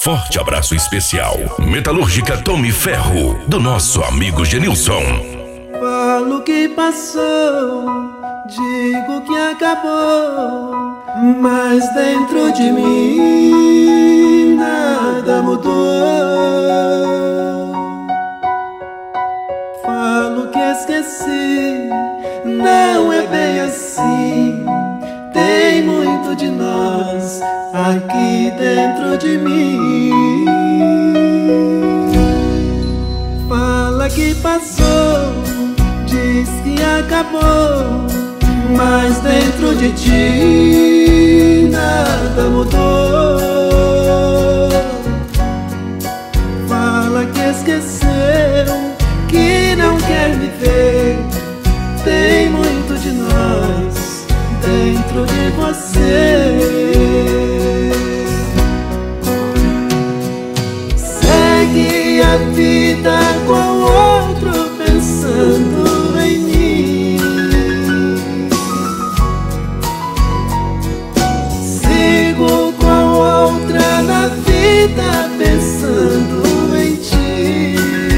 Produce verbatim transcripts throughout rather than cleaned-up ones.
Forte abraço especial. Metalúrgica Tome Ferro, do nosso amigo Genilson. Falo que passou, digo que acabou, mas dentro de mim nada mudou. Falo que esqueci, não é bem assim. Tem muito de nós aqui dentro de mim. Fala que passou, diz que acabou, mas dentro de ti nada mudou. Fala que esqueceu, que não quer me ver. Tem muito de nós dentro de você. Segue a vida com outro pensando em mim. Sigo com outra na vida pensando em ti.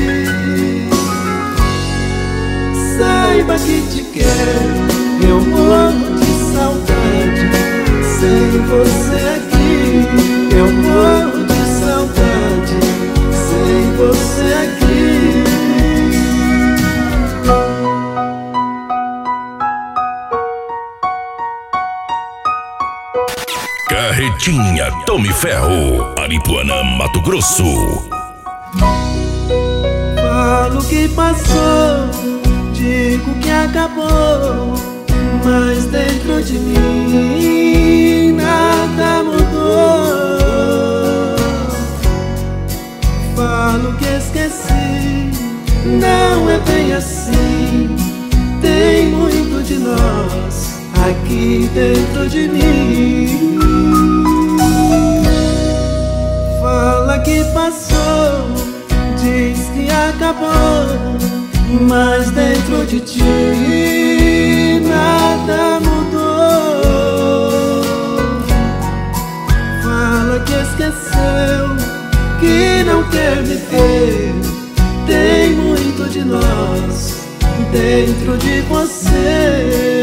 Saiba que te quero, eu morro de saudade. Sem você aqui, eu morro de saudade. Sem você aqui. Carretinha Tome Ferro, Aripuanã, Mato Grosso. Falo que passou, digo que acabou, mas dentro de mim nada mudou. Falo que esqueci, não é bem assim. Tem muito de nós aqui dentro de mim. Fala que passou, diz que acabou, mas dentro de ti nada mudou. Fala que esqueceu, que não quer me ver. Tem muito de nós dentro de você.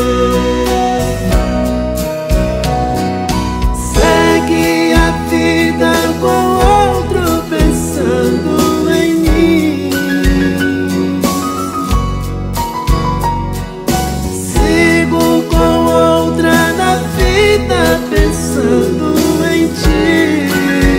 Segue a vida com outro pensando em mim. Sigo com outra na vida pensando em ti.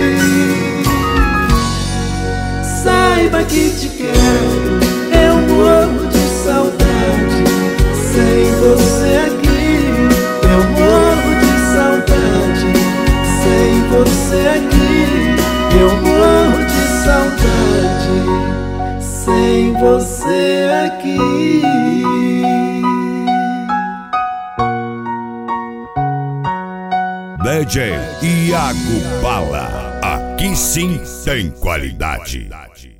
Saiba que te quero, eu morro de saudade. Sem você aqui, eu morro de saudade. Sem você aqui, eu morro de saudade. Sem você aqui. D J Iago Bala, aqui sim tem qualidade.